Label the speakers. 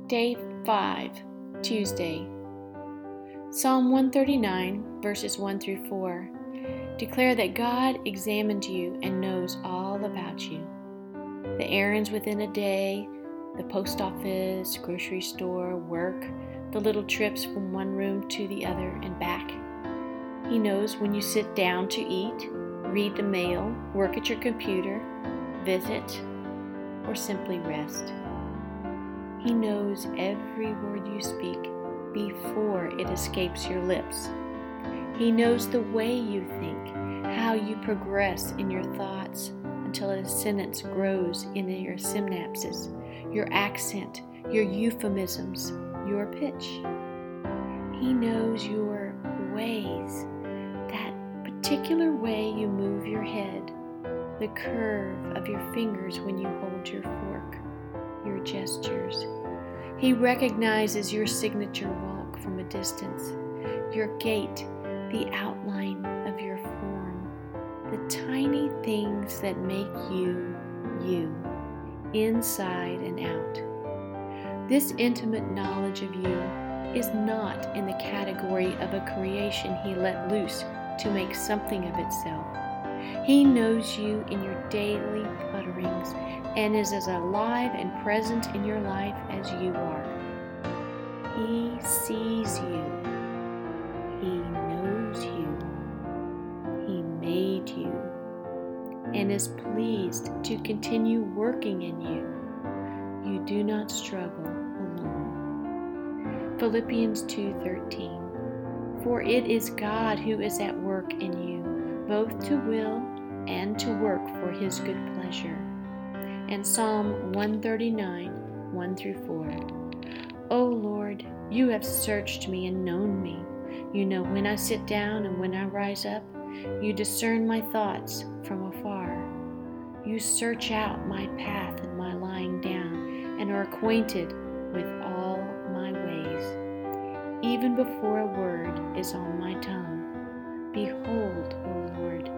Speaker 1: Day 5, Tuesday. Psalm 139, verses 1 through 4. Declare that God examined you and knows all about you. The errands within a day, the post office, grocery store, work, the little trips from one room to the other and back. He knows when you sit down to eat, read the mail, work at your computer, visit, or simply rest. He knows every word you speak before it escapes your lips. He knows the way you think, how you progress in your thoughts until a sentence grows in your synapses, your accent, your euphemisms, your pitch. He knows your ways, that particular way you move your head, the curve of your fingers when you hold your fork, your gestures. He recognizes your signature walk from a distance, your gait, the outline of your form, the tiny things that make you, you, inside and out. This intimate knowledge of you is not in the category of a creation He let loose to make something of itself. He knows you in your daily putterings and is as alive and present in your life as you are. He sees you. He knows you. He made you and is pleased to continue working in you. You do not struggle alone. Philippians 2:13. For it is God who is at work in you, both to will and to work for His good pleasure. And Psalm 139, 1 through 4. O Lord, you have searched me and known me. You know when I sit down and when I rise up. You discern my thoughts from afar. You search out my path and my lying down, and are acquainted with all my ways. Even before a word is on my tongue, behold, O Lord,